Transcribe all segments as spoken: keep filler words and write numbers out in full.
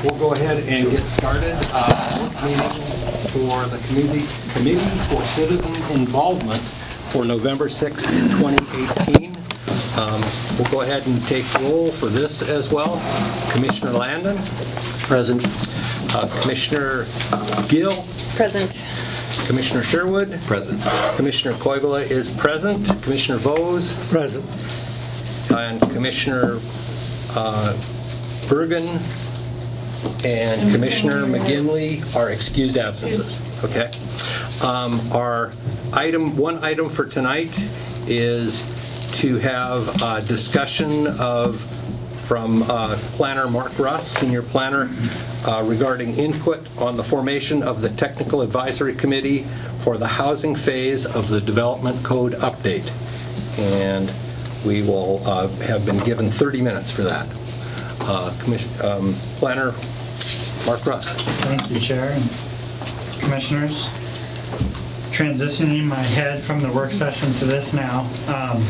we'll go ahead and get started. Uh, work meeting for the Committee, Committee for Citizen Involvement for November sixth, twenty eighteen. Um, we'll go ahead and take roll for this as well. Commissioner Landon. Present. Uh, Commissioner Gill. Present. Commissioner Sherwood. Present. Commissioner Koivula is present. Commissioner Vose. Present. And Commissioner uh, Bergen and Commissioner McGinley are excused absences. Okay. Um, our item, one item for tonight is to have a discussion of from uh, Planner Mark Russ, Senior Planner, uh, regarding input on the formation of the Technical Advisory Committee for the housing phase of the Development Code update. And we will uh, have been given thirty minutes for that. Uh, um, Planner Mark Russ. Thank you, Chair and Commissioners. Transitioning my head from the work session to this now. Um,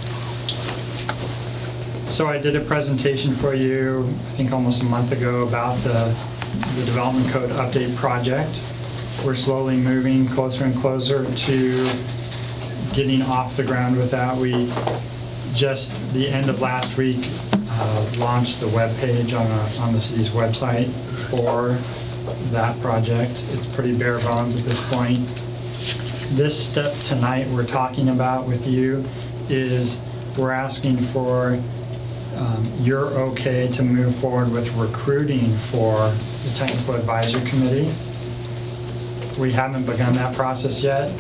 so I did a presentation for you, I think almost a month ago, about the, the Development Code Update project. We're slowly moving closer and closer to getting off the ground with that. We just, the end of last week, uh, launched the web page on, a, on the city's website for that project. It's pretty bare bones at this point. This step tonight we're talking about with you is we're asking for um, your okay to move forward with recruiting for the Technical Advisory Committee. We haven't begun that process yet.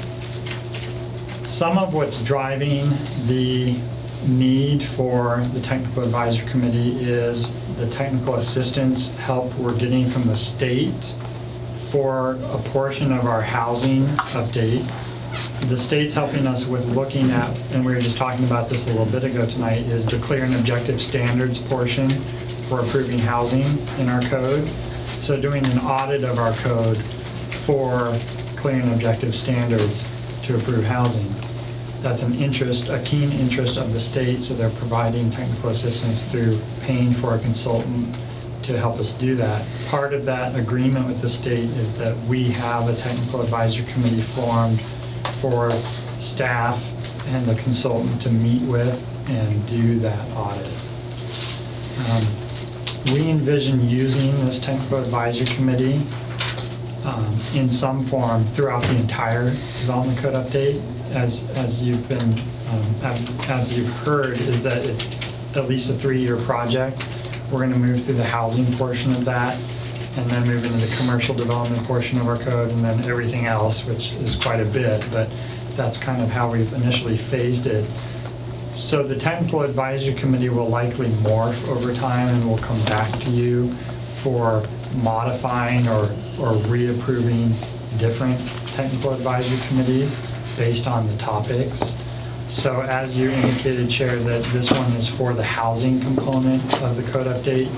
Some of what's driving the need for the Technical Advisory Committee is the technical assistance help we're getting from the state for a portion of our housing update. The state's helping us with looking at, and we were just talking about this a little bit ago tonight, is the clear and objective standards portion for approving housing in our code. So doing an audit of our code for clear and objective standards to approve housing. That's an interest, a keen interest of the state, so they're providing technical assistance through paying for a consultant to help us do that. Part of that agreement with the state is that we have a technical advisory committee formed for staff and the consultant to meet with and do that audit. Um, we envision using this technical advisory committee um, in some form throughout the entire Development Code update. As, as you've been, um, as, as you've heard, is that it's at least a three-year project. We're going to move through the housing portion of that, and then move into the commercial development portion of our code, and then everything else, which is quite a bit, but that's kind of how we've initially phased it. So the Technical Advisory Committee will likely morph over time, and we'll come back to you for modifying or, or reapproving different Technical Advisory Committees based on the topics. So as you indicated, Chair, that this one is for the housing component of the code update.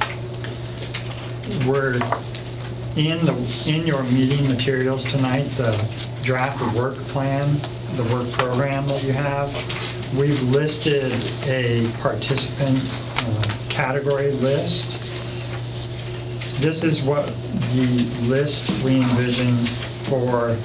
We're in the in your meeting materials tonight, the draft work plan, the work program that you have. We've listed a participant uh, category list. This is what the list we envision for.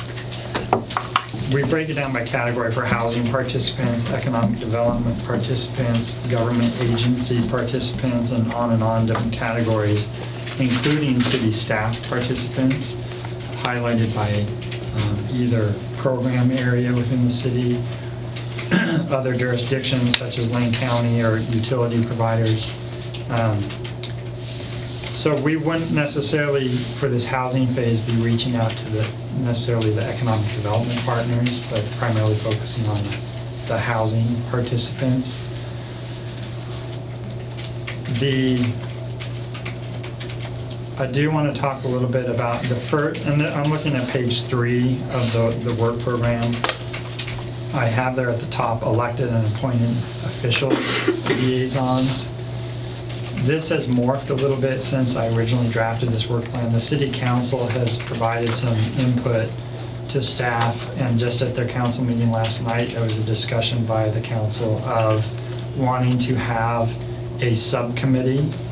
We break it down by category for housing participants, economic development participants, government agency participants, and on and on different categories, including city staff participants, highlighted by um, either program area within the city, other jurisdictions such as Lane County or utility providers. Um, So we wouldn't necessarily, for this housing phase, be reaching out to the necessarily the economic development partners, but primarily focusing on the, the housing participants. The I do want to talk a little bit about the first, and the, I'm looking at page three of the, the work program. I have there at the top elected and appointed official liaisons. This has morphed a little bit since I originally drafted this work plan. The City Council has provided some input to staff, and just at their council meeting last night, there was a discussion by the council of wanting to have a subcommittee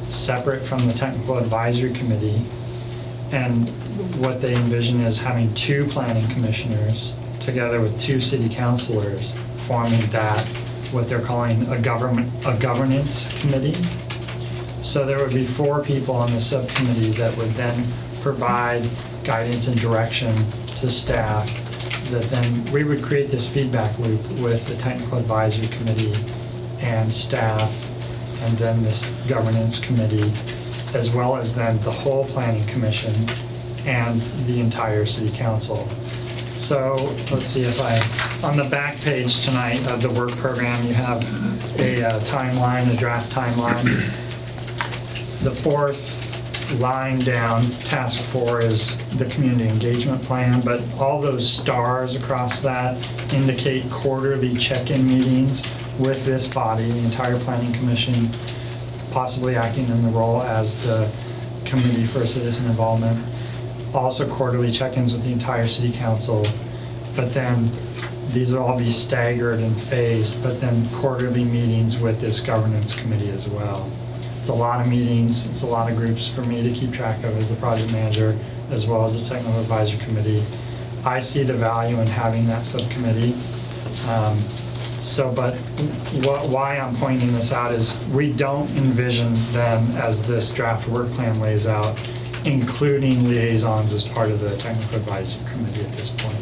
separate from the Technical Advisory Committee. And what they envision is having two planning commissioners together with two city councilors forming that, what they're calling a government, a governance committee. So there would be four people on the subcommittee that would then provide guidance and direction to staff, that then we would create this feedback loop with the Technical Advisory Committee and staff, and then this governance committee, as well as then the whole planning commission and the entire city council. So let's see if I, on the back page tonight of the work program, you have a uh, timeline, a draft timeline. The fourth line down, task four, is the community engagement plan, but all those stars across that indicate quarterly check-in meetings with this body, the entire planning commission, possibly acting in the role as the committee for citizen involvement. Also quarterly check-ins with the entire city council, but then these will all be staggered and phased, but then quarterly meetings with this governance committee as well. It's a lot of meetings, it's a lot of groups for me to keep track of as the project manager, as well as the technical advisory committee. I see the value in having that subcommittee. Um, so, but wh why I'm pointing this out is we don't envision them, as this draft work plan lays out, including liaisons as part of the technical advisory committee at this point.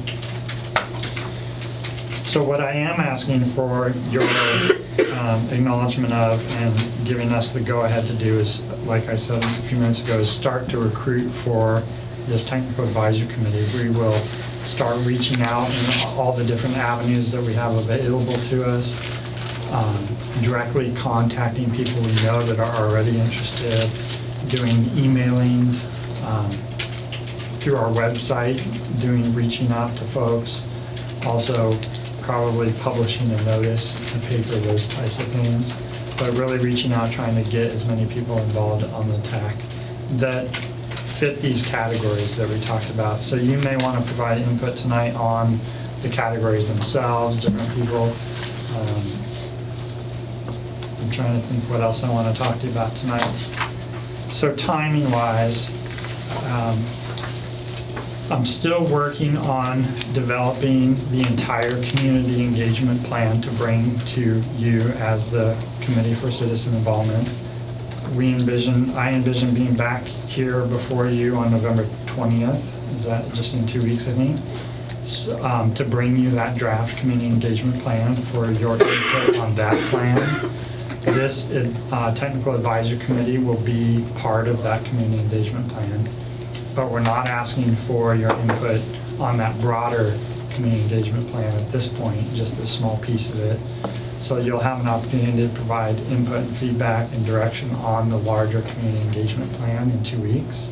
So what I am asking for your um, acknowledgement of and giving us the go-ahead to do is, like I said a few minutes ago, is start to recruit for this technical advisory committee. We will start reaching out in all the different avenues that we have available to us, um, directly contacting people we know that are already interested, doing emailings, um, through our website, doing reaching out to folks, also probably publishing a notice in the paper, those types of things, but really reaching out, trying to get as many people involved on the T A C that fit these categories that we talked about. So you may want to provide input tonight on the categories themselves, different people. Um, I'm trying to think what else I want to talk to you about tonight. So timing wise, um, I'm still working on developing the entire community engagement plan to bring to you as the Committee for Citizen Involvement. We envision, I envision being back here before you on November twentieth. Is that just in two weeks, I think? So, um, to bring you that draft community engagement plan for your input on that plan. This uh, technical advisory committee will be part of that community engagement plan, but we're not asking for your input on that broader community engagement plan at this point, just this small piece of it. So you'll have an opportunity to provide input and feedback and direction on the larger community engagement plan in two weeks.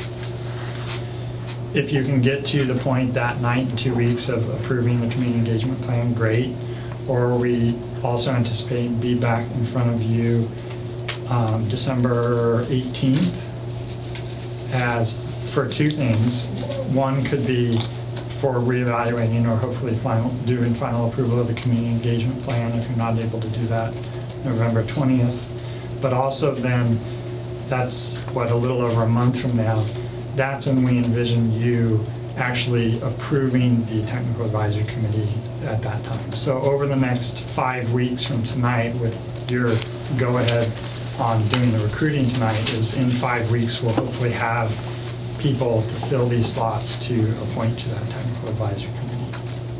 If you can get to the point that night in two weeks of approving the community engagement plan, great. Or we also anticipate be back in front of you um, December eighteenth as for two things. One could be for reevaluating or hopefully final, doing final approval of the community engagement plan if you're not able to do that November twentieth. But also then, that's what, a little over a month from now, that's when we envision you actually approving the technical advisory committee at that time. So over the next five weeks from tonight, with your go-ahead on doing the recruiting tonight, is in five weeks we'll hopefully have people to fill these slots to appoint to that technical advisory committee.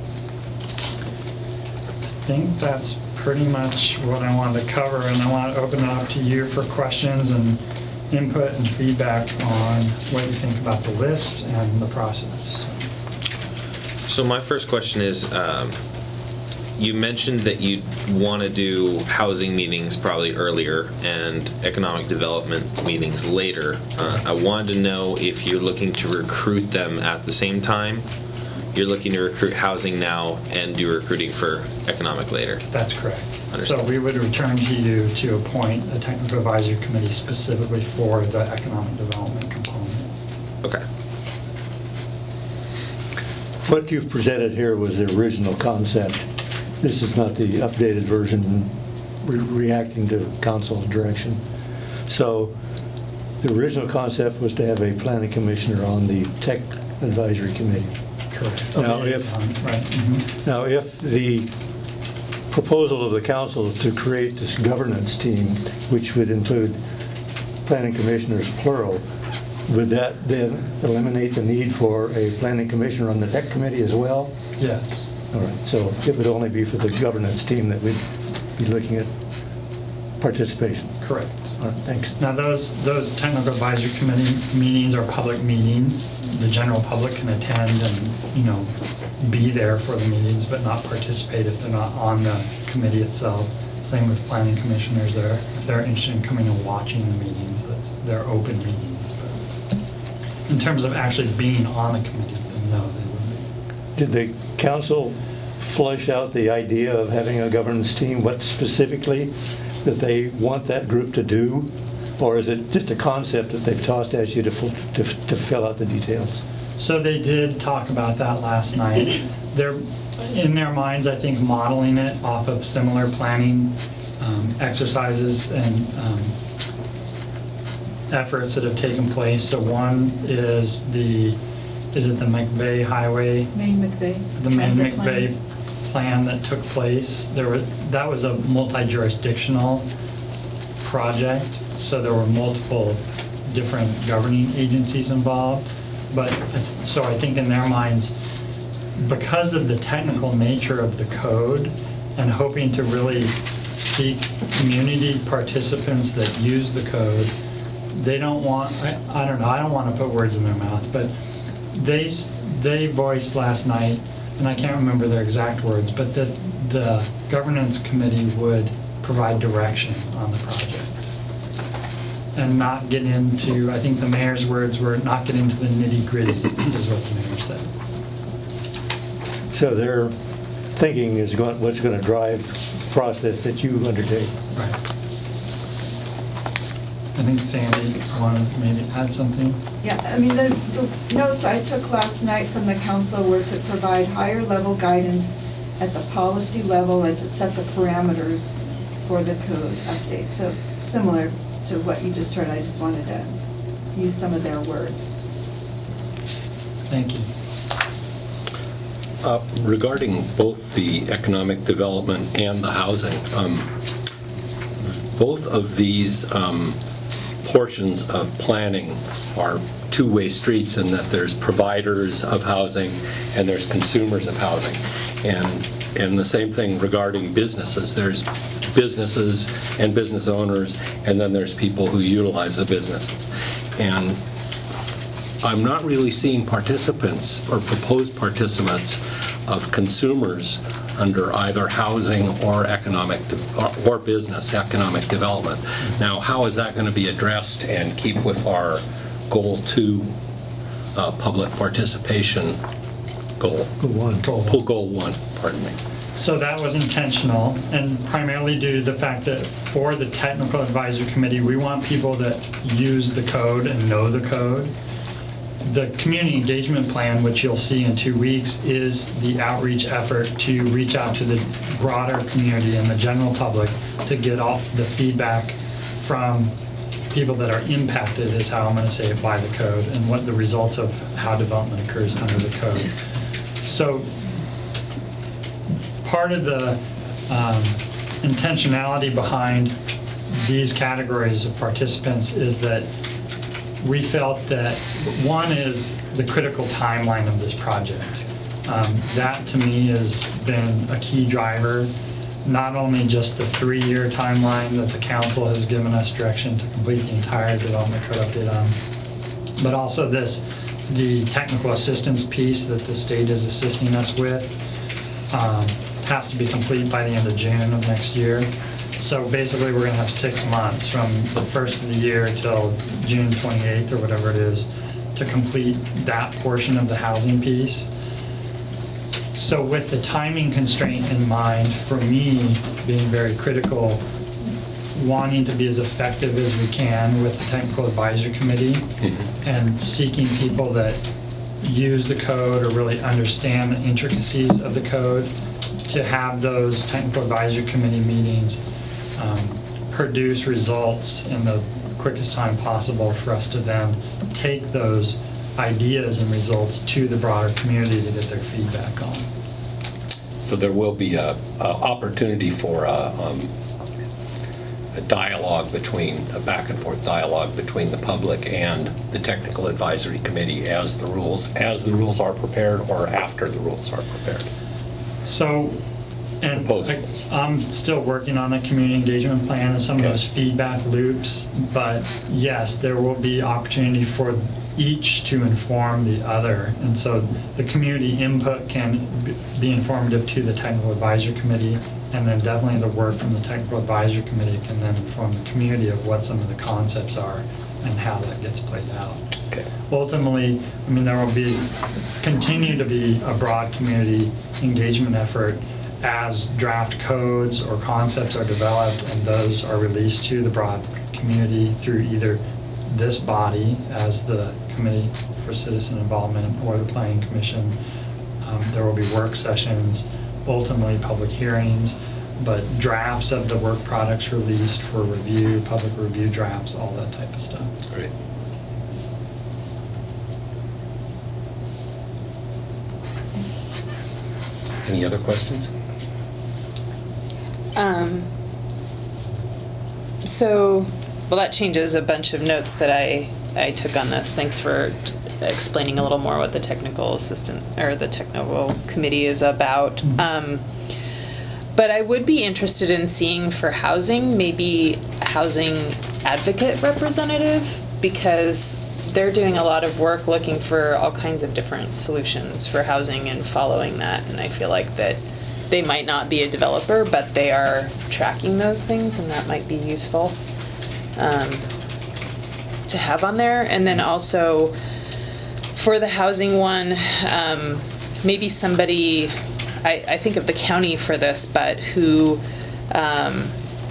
I think that's pretty much what I wanted to cover, and I want to open it up to you for questions and input and feedback on what you think about the list and the process. So my first question is, um, you mentioned that you want to do housing meetings probably earlier and economic development meetings later. Uh, I wanted to know if you're looking to recruit them at the same time. You're looking to recruit housing now and do recruiting for economic later. That's correct. Understood. So we would return to you to appoint a technical advisory committee specifically for the economic development component. Okay. What you've presented here was the original concept. This is not the updated version re reacting to council direction. So the original concept was to have a planning commissioner on the tech advisory committee. Correct. Now, if- Right. mhm. Now, if the proposal of the council to create this governance team, which would include planning commissioners plural, would that then eliminate the need for a planning commissioner on the tech committee as well? Yes. All right, so it would only be for the governance team that we'd be looking at participation. Correct. All right, thanks. Now, those, those technical advisory committee meetings are public meetings. The general public can attend and, you know, be there for the meetings, but not participate if they're not on the committee itself. Same with planning commissioners there. If they're interested in coming and watching the meetings, that's, they're open meetings. But in terms of actually being on the committee, then no, they wouldn't be. Did the council flesh out the idea of having a governance team, what specifically that they want that group to do? Or is it just a concept that they've tossed at you to, f- to, to fill out the details? So they did talk about that last night. They're, in their minds, I think, modeling it off of similar planning um, exercises and um, efforts that have taken place. So one is the, is it the McVeigh Highway? Maine McVeigh. The Maine Transit plan. McVeigh plan that took place. There were, that was a multi-jurisdictional project, so there were multiple different governing agencies involved. But, so I think in their minds, because of the technical nature of the code and hoping to really seek community participants that use the code, they don't want, I, I don't know, I don't want to put words in their mouth, but they, s- they voiced last night, and I can't remember their exact words, but that the governance committee would provide direction on the project. And not get into, I think the mayor's words were, not get into the nitty-gritty, is what the mayor said. So their thinking is going, what's going to drive the process that you undertake. Right. I think Sandy wanted to maybe add something. Yeah, I mean, the, the notes I took last night from the council were to provide higher level guidance at the policy level and to set the parameters for the code update. So similar to what you just heard, I just wanted to use some of their words. Thank you. Uh, Regarding both the economic development and the housing, um, both of these um, portions of planning are two-way streets in that there's providers of housing and there's consumers of housing. And, and the same thing regarding businesses. There's businesses and business owners, and then there's people who utilize the businesses. And I'm not really seeing participants or proposed participants of consumers under either housing or economic de- or, or business economic development. Now, how is that going to be addressed and keep with our goal two uh, public participation goal? Go one. Goal. Pull goal one, pardon me. So that was intentional, and primarily due to the fact that for the technical advisory committee, we want people that use the code and know the code. The community engagement plan, which you'll see in two weeks, is the outreach effort to reach out to the broader community and the general public to get all the feedback from people that are impacted, is how I'm going to say it, by the code, and what the results of how development occurs under the code. So part of the um, intentionality behind these categories of participants is that we felt that one is the critical timeline of this project. Um, that to me has been a key driver, not only just the three-year timeline that the council has given us direction to complete the entire development code update on, but also this, the technical assistance piece that the state is assisting us with um, has to be complete by the end of June of next year. So basically, we're going to have six months from the first of the year till June twenty-eighth or whatever it is to complete that portion of the housing piece. So with the timing constraint in mind, for me, being very critical, wanting to be as effective as we can with the technical advisory committee Mm-hmm. and seeking people that use the code or really understand the intricacies of the code to have those technical advisory committee meetings um, produce results in the quickest time possible for us to then take those ideas and results to the broader community to get their feedback on. So there will be a, a opportunity for a, um, a dialogue between, a back and forth dialogue between the public and the technical advisory committee as the rules, as the rules are prepared or after the rules are prepared. So, and Proposals. I- I'm still working on a community engagement plan and some of Okay. those feedback loops, but yes, there will be opportunity for each to inform the other. And so the community input can b- be informative to the technical advisory committee, and then definitely the work from the technical advisory committee can then inform the community of what some of the concepts are and how that gets played out. Okay. Ultimately, I mean, there will be, continue to be a broad community engagement effort as draft codes or concepts are developed and those are released to the broad community through either this body as the Committee for Citizen Involvement or the Planning Commission. Um, There will be work sessions, ultimately public hearings, but drafts of the work products released for review, public review drafts, all that type of stuff. Great. Any other questions? Um, so, well, that changes a bunch of notes that I, I took on this. Thanks for t- explaining a little more what the technical assistant or the technical committee is about. Mhm. Um, but I would be interested in seeing for housing, maybe a housing advocate representative, because they're doing a lot of work looking for all kinds of different solutions for housing and following that. And I feel like that they might not be a developer, but they are tracking those things, and that might be useful um, to have on there. And then also for the housing one, um, maybe somebody, I, I think of the county for this, but who um,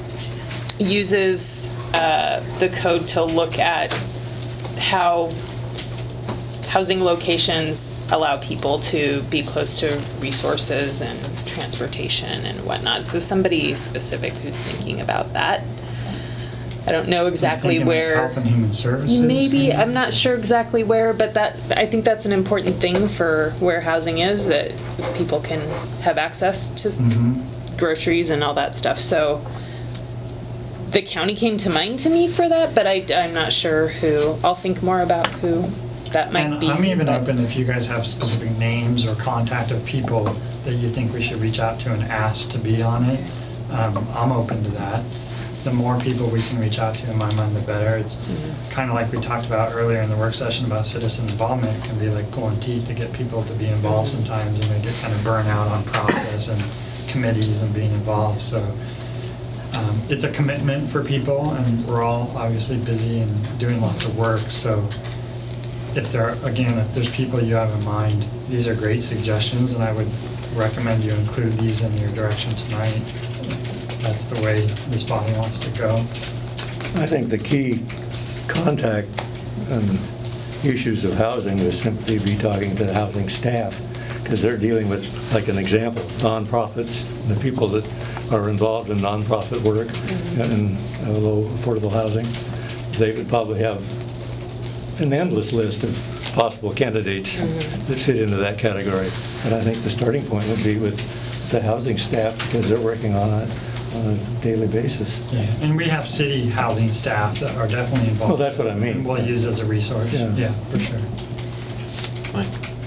uses uh, the code to look at how housing locations allow people to be close to resources and transportation and whatnot. So somebody specific who's thinking about that. I don't know exactly Thinking like where. Health and Human Services. Maybe, I'm not sure exactly where, but that, I think that's an important thing for where housing is, that people can have access to Mhm. groceries and all that stuff. So the county came to mind to me for that, but I, I'm not sure who. I'll think more about who that might And be. I'm even but- open if you guys have specific names or contact of people that you think we should reach out to and ask to be on it. Um, I'm open to that. The more people we can reach out to, in my mind, the better. It's kind of like we talked about earlier in the work session about citizen involvement. It can be like pulling teeth to get people to be involved sometimes, and they get kind of burnt out on process and committees and being involved. So um, it's a commitment for people, and we're all obviously busy and doing lots of work. So if there, again, if there's people you have in mind, these are great suggestions, and I would recommend you include these in your direction tonight. That's the way this body wants to go. I think the key contact on issues of housing is simply be talking to the housing staff, because they're dealing with, like an example, nonprofits, the people that are involved in nonprofit work and uh, low affordable housing. They would probably have an endless list of possible candidates that fit into that category. And I think the starting point would be with the housing staff, because they're working on it on a daily basis. Yeah, and we have city housing staff that are definitely involved. Well, that's what I mean. And we'll use as a resource. Yeah. Yeah, for sure. Fine.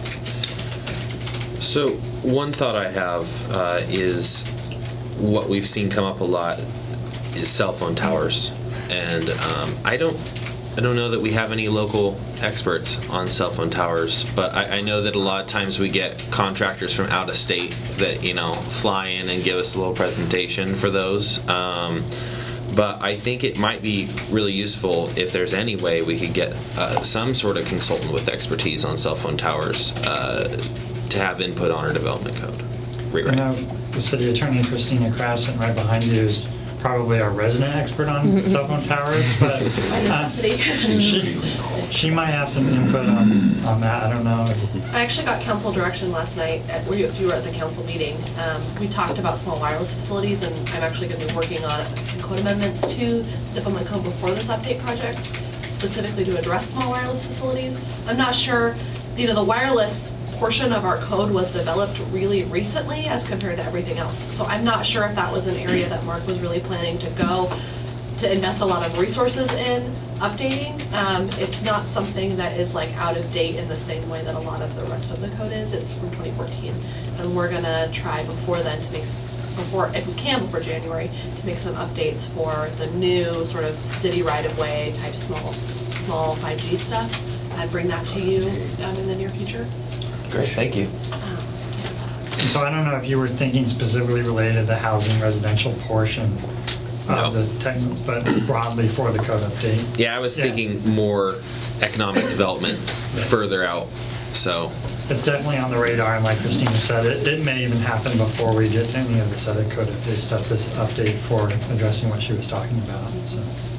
So one thought I have uh, is what we've seen come up a lot is cell phone towers, and um, I don't, I don't know that we have any local experts on cell phone towers, but I, I know that a lot of times we get contractors from out of state that you know fly in and give us a little presentation for those. Um, But I think it might be really useful if there's any way we could get uh, some sort of consultant with expertise on cell phone towers uh, to have input on our development code I rewrite. know the city attorney, Christina Kraus, sitting right behind you, is probably our resident expert on cell phone towers, but uh, she, she might have some input on, on that. I don't know. I actually got council direction last night, at, where you, if you were at the council meeting. Um, we talked about small wireless facilities, and I'm actually going to be working on some code amendments to the development code before this update project, specifically to address small wireless facilities. I'm not sure, you know, the wireless portion of our code was developed really recently as compared to everything else. So I'm not sure if that was an area that Mark was really planning to go to invest a lot of resources in updating. Um, it's not something that is like out of date in the same way that a lot of the rest of the code is. It's from twenty fourteen. And we're gonna try before then to make, before, if we can before January, to make some updates for the new sort of city right-of-way type small, small five G stuff, and bring that to you um, in the near future. Great, thank you. And so I don't know if you were thinking specifically related to the housing residential portion of No. the tech, but broadly for the code update. Yeah, I was Yeah. thinking more economic development further out, so. It's definitely on the radar, and like Christina said, it, it may even happen before we get to any of this other code update stuff, this update for addressing what she was talking about, so.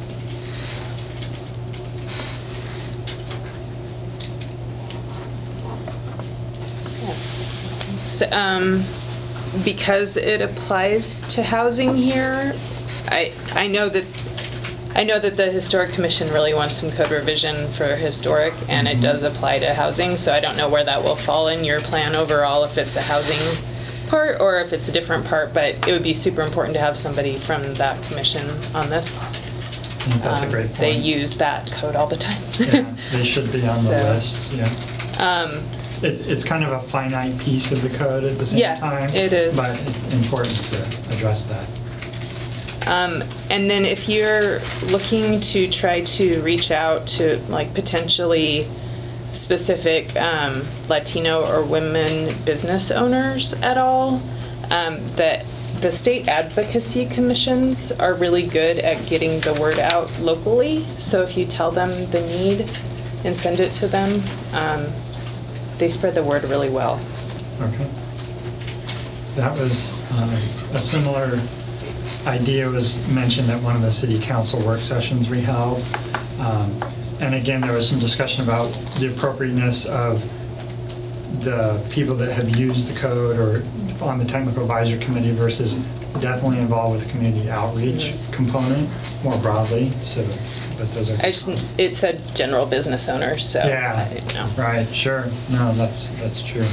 So, um, because it applies to housing here, I, I know that, I know that the Historic Commission really wants some code revision for historic, and it does apply to housing, so I don't know where that will fall in your plan overall, if it's a housing part or if it's a different part, but it would be super important to have somebody from that commission on this. I think that's a Um, great point. They use that code all the time. Yeah, they should be on the So, list, yeah. Um, It, it's kind of a finite piece of the code at the same Yeah, time. it is. But it's important to address that. Um, and then if you're looking to try to reach out to like potentially specific um, Latino or women business owners at all, um, that the state advocacy commissions are really good at getting the word out locally. So if you tell them the need and send it to them, um, they spread the word really well. Okay. That was, uh, a similar idea was mentioned at one of the city council work sessions we held. Um, And again, there was some discussion about the appropriateness of the people that have used the code or on the technical advisory committee versus definitely involved with the community outreach component more broadly, so, but those are. I just, it said general business owners, so Yeah, I didn't know. right, sure. No, that's, that's true.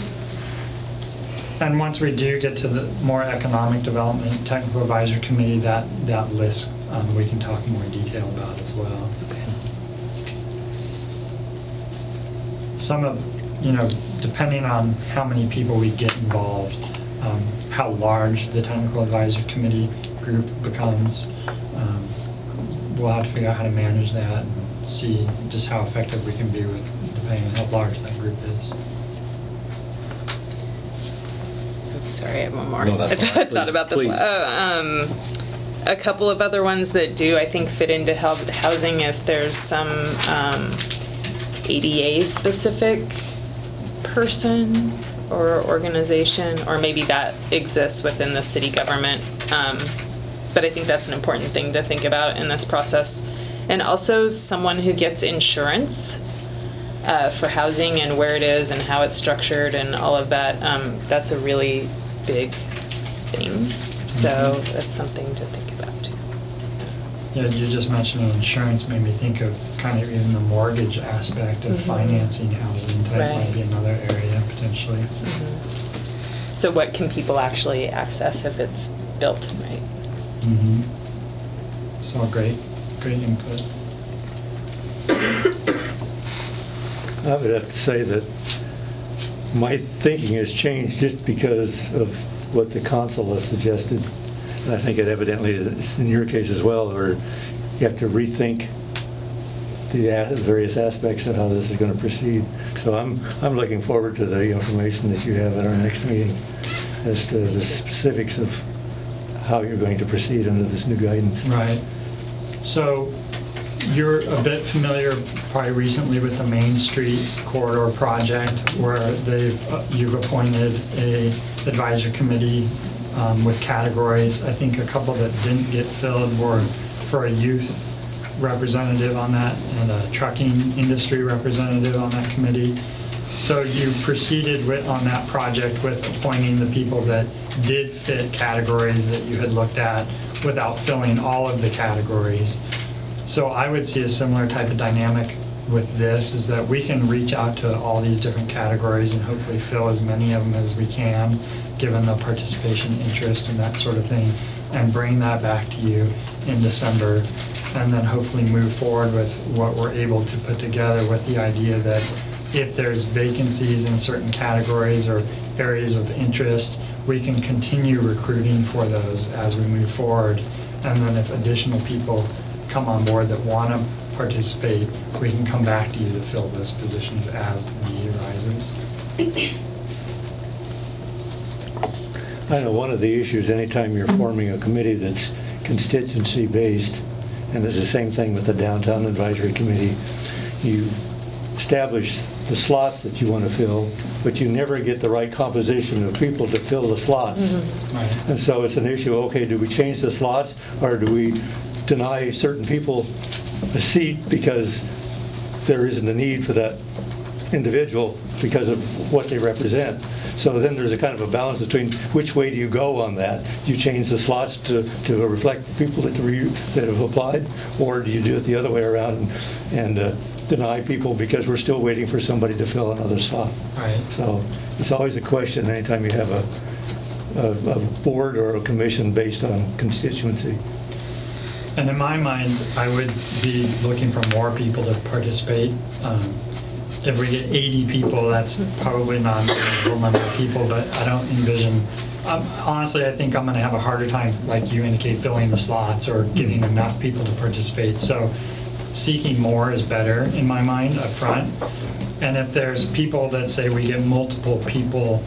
And once we do get to the more economic development technical advisory committee, that, that list, um, we can talk more in detail about as well. Some of, you know, depending on how many people we get involved, um, how large the technical advisory committee group becomes, um, we'll have to figure out how to manage that and see just how effective we can be with, depending on how large that group is. Oops, sorry, I have one more. No, that's I all right. thought Please, about this. please. Uh, um, a couple of other ones that do, I think, fit into help housing if there's some um, A D A-specific person or organization, or maybe that exists within the city government. Um, but I think that's an important thing to think about in this process. And also someone who gets insurance uh, for housing and where it is and how it's structured and all of that. Um, that's a really big thing. So that's something to think about too. Yeah, you just mentioned insurance made me think of kind of even the mortgage aspect of Mhm. financing housing type Right. might be another area potentially. So what can people actually access if it's built, right? Mm-hmm. So great, great input. I would have to say that my thinking has changed just because of what the council has suggested. And I think it evidently is in your case as well, where you have to rethink the a- various aspects of how this is going to proceed. So I'm, I'm looking forward to the information that you have at our next meeting as to the specifics of how you're going to proceed under this new guidance. Right. So you're a bit familiar probably recently with the Main Street Corridor project where they've, uh, you've appointed a advisory committee um, with categories. I think a couple that didn't get filled were for a youth representative on that and a trucking industry representative on that committee. So you proceeded with, on that project with appointing the people that did fit categories that you had looked at without filling all of the categories. So I would see a similar type of dynamic with this, is that we can reach out to all these different categories and hopefully fill as many of them as we can, given the participation, interest, and that sort of thing, and bring that back to you in December, and then hopefully move forward with what we're able to put together with the idea that if there's vacancies in certain categories or areas of interest, we can continue recruiting for those as we move forward. And then if additional people come on board that want to participate, we can come back to you to fill those positions as the need arises. I know one of the issues anytime you're forming a committee that's constituency-based, and it's the same thing with the Downtown Advisory Committee, you establish the slots that you want to fill, but you never get the right composition of people to fill the slots. Mm-hmm. Right. And so it's an issue, okay, do we change the slots, or do we deny certain people a seat because there isn't a need for that individual because of what they represent? So then there's a kind of a balance between which way do you go on that? Do you change the slots to, to reflect the people that, re, that have applied, or do you do it the other way around and, and uh, deny people because we're still waiting for somebody to fill another slot? Right. So it's always a question anytime you have a, a, a board or a commission based on constituency. And in my mind, I would be looking for more people to participate. Um, if we get eighty people, that's probably not a real number of people, but I don't envision, um, honestly, I think I'm going to have a harder time, like you indicate, filling the slots or getting enough people to participate. So seeking more is better in my mind up front. And if there's people that say we get multiple people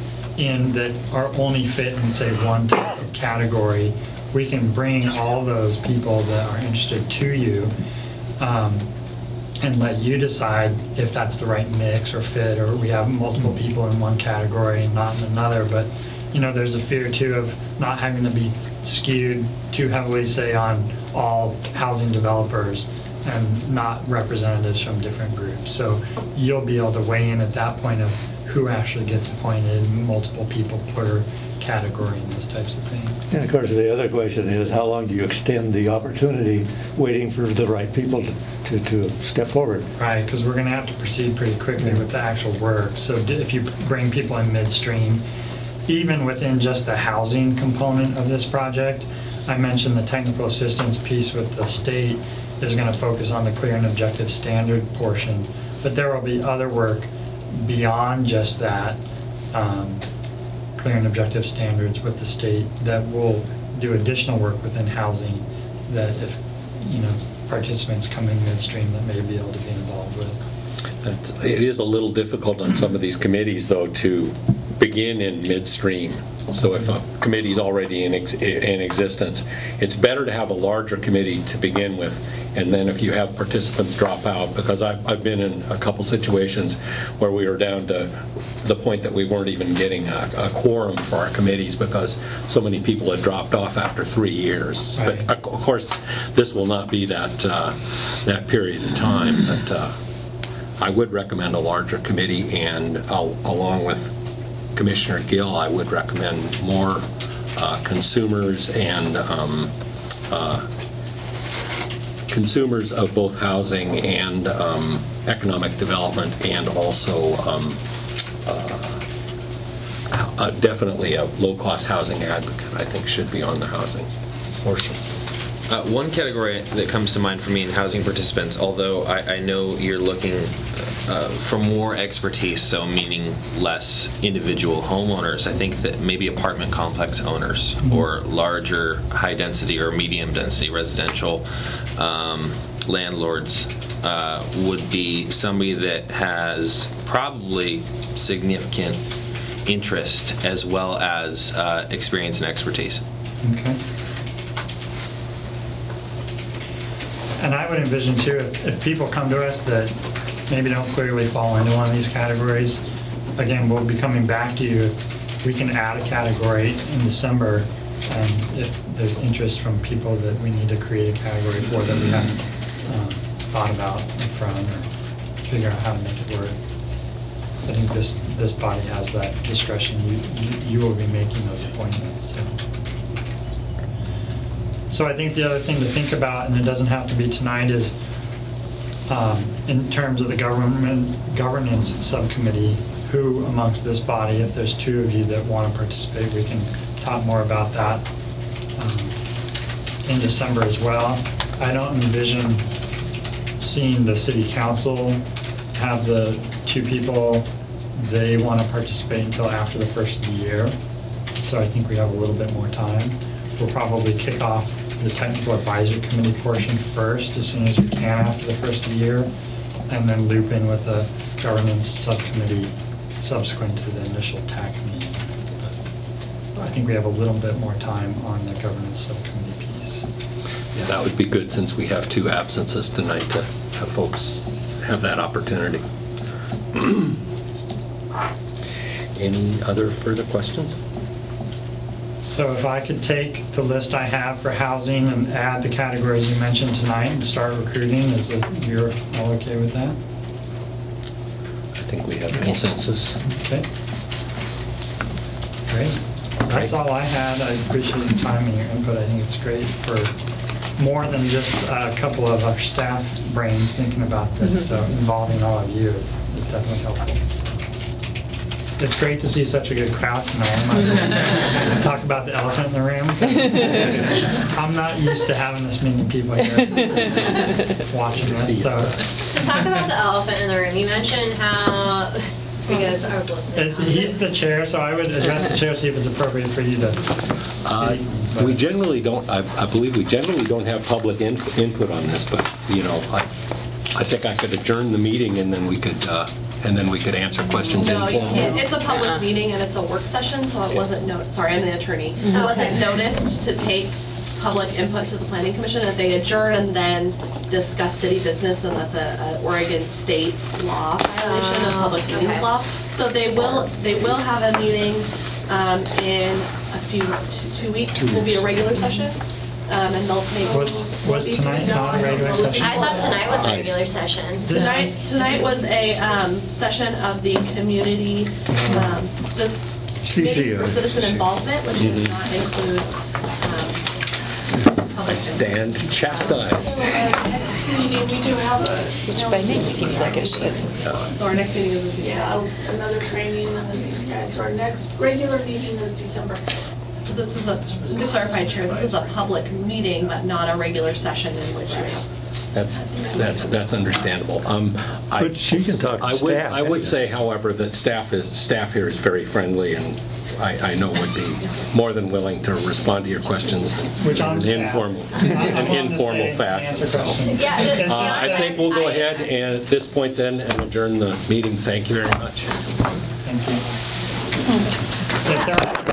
in that are only fit in, say, one type of category, we can bring all those people that are interested to you um, and let you decide if that's the right mix or fit, or we have multiple people in one category and not in another. But, you know, there's a fear, too, of not having to be skewed too heavily, say, on all housing developers and not representatives from different groups. So you'll be able to weigh in at that point of who actually gets appointed, multiple people per category, and those types of things. And of course, the other question is, how long do you extend the opportunity waiting for the right people to, to, to step forward? Right, because we're going to have to proceed pretty quickly with the actual work. So d- if you bring people in midstream, even within just the housing component of this project, I mentioned the technical assistance piece with the state is going to focus on the clear and objective standard portion, but there will be other work beyond just that, um, clear and objective standards with the state, that will do additional work within housing that if, you know, participants come in midstream that may be able to be involved with. It's, it is a little difficult on some of these committees, though, to begin in midstream. So if a committee is already in, ex in existence, it's better to have a larger committee to begin with, and then if you have participants drop out, because I've, I've been in a couple situations where we were down to the point that we weren't even getting a, a quorum for our committees because so many people had dropped off after three years. Right. But of course, this will not be that, uh, that period of time, but uh, I would recommend a larger committee, and uh, along with Commissioner Gill, I would recommend more uh, consumers and um, uh, consumers of both housing and um, economic development, and also um, uh, uh, definitely a low-cost housing advocate, I think, should be on the housing portion. Uh, one category that comes to mind for me in housing participants, although I, I know you're looking uh, for more expertise, so meaning less individual homeowners, I think that maybe apartment complex owners or larger high density or medium density residential um, landlords uh, would be somebody that has probably significant interest as well as uh, experience and expertise. Okay. And I would envision too, if, if people come to us that maybe don't clearly fall into one of these categories, again, we'll be coming back to you we can add a category in December, and if there's interest from people that we need to create a category for that we haven't um, thought about in front or figure out how to make it work. I think this, this body has that discretion. You, you, you will be making those appointments, so. So I think the other thing to think about, and it doesn't have to be tonight, is um, in terms of the government governance subcommittee, who amongst this body, if there's two of you that want to participate, we can talk more about that um, in December as well. I don't envision seeing the city council have the two people they want to participate until after the first of the year. So I think we have a little bit more time. We'll probably kick off the technical advisory committee portion first, as soon as we can after the first of the year, and then loop in with the governance subcommittee subsequent to the initial T A C meeting. But I think we have a little bit more time on the governance subcommittee piece. Yeah, that would be good, since we have two absences tonight, to have folks have that opportunity. Any other further questions? So if I could take the list I have for housing and add the categories you mentioned tonight and start recruiting, is it, you're all okay with that? I think we have consensus. Okay. Great. That's all I had. I appreciate your time and your input. I think it's great for more than just a couple of our staff brains thinking about this. So involving all of you is, is definitely helpful. So it's great to see such a good crowd tonight. I might as well talk about the elephant in the room. I'm not used to having this many people here watching this. So To talk about the elephant in the room, you mentioned how, because I was listening. Uh, he's the chair, so I would address the chair, see if it's appropriate for you to Uh, speak. We generally don't, I I believe we generally don't have public in- input on this, but, you know, I I think I could adjourn the meeting, and then we could, uh, and then we could answer questions No, you informally. can't. It's a public Uh-uh. meeting and it's a work session, so it Okay. wasn't no, sorry, I'm the attorney. It Okay. wasn't noticed to take public input to the planning commission. If they adjourn and then discuss city business, then that's a, a Oregon state law violation of Oh, public meetings okay. law. So they will, they will have a meeting um, in a few, two- two weeks will be a regular session. Um, And they'll take. Was, was tonight not a regular session? I thought tonight was a Nice. regular session. This- Tonight, tonight was a um, session of the community, um, the C C committee O. for citizen involvement, which does not include um, I public. stand chastised. So uh, next meeting, we do have a. Which by name seems like it should. So our next meeting is the C C I. Yeah, another training of the C C I. So our next regular meeting is December fifth. So this is a, to clarify, Chair, this is a public meeting, but not a regular session in which you have. That's, that's, that's understandable. Um, I- But she can talk to I would, staff. I would say, however, that staff is, staff here is very friendly, and I, I know would be more than willing to respond to your questions Which in I'm an staff. informal, I'm an willing to informal stay and fashion. answer So, questions. Yeah, the- It's uh, just I that- think we'll go I- ahead and at this point then and adjourn the meeting. Thank you very much. Thank you. If there are